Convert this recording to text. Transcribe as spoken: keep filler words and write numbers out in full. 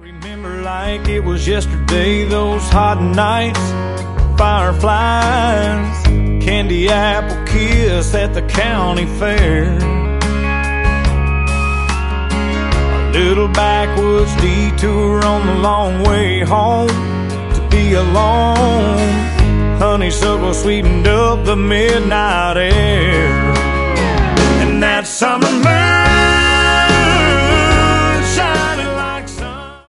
Remember like it was yesterday, those hot nights, fireflies, candy apple kiss at the county fair, a little backwoods detour on the long way home to be alone. Honeysuckle sweetened up the midnight air, and that summer man